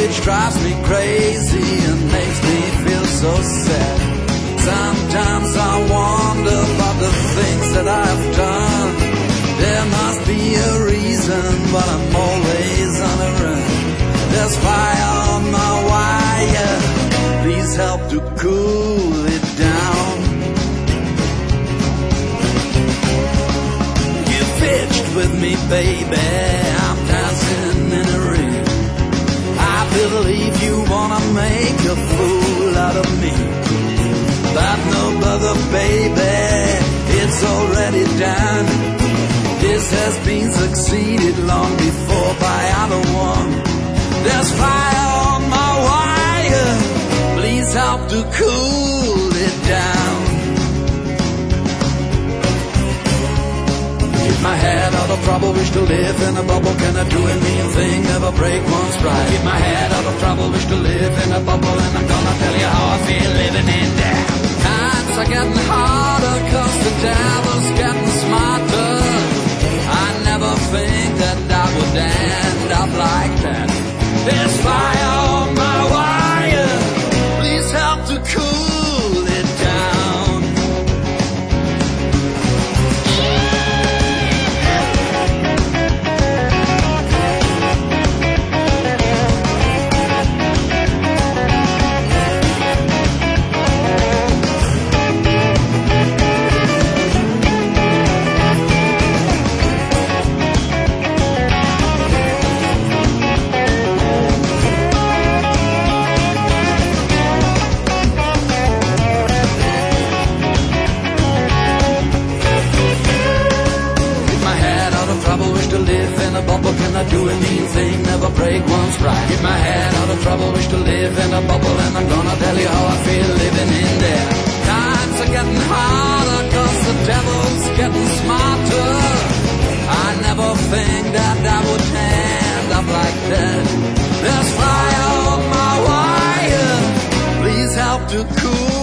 which drives me crazy and makes me feel so sad. Sometimes I wonder about the things that I've done. There must be a reason, but I'm always on the run. There's fire on my wire, please help to cool it down. You pitched with me, baby, I'm dancing in a ring. I believe you wanna make a fool out of me, but no bother, baby, it's already done. This has been succeeded long before by other one. There's fire on my wire, please help to cool it down. Keep my head out of trouble, wish to live in a bubble. Can I do a mean thing, never break one stride? Keep my head out of trouble, wish to live in a bubble. And I'm gonna tell you how I feel living in there. Times are getting harder, cause the devil's getting smarter. I never think that I would end up like that. There's fire on my wire, please help to cool it down. Can I do a mean thing, never break one stride? Get my head out of trouble, wish to live in a bubble. And I'm gonna tell you how I feel living in there. Times are getting harder, cause the devil's getting smarter. I never think that I would end up like that. There's fire on my wire, please help to cool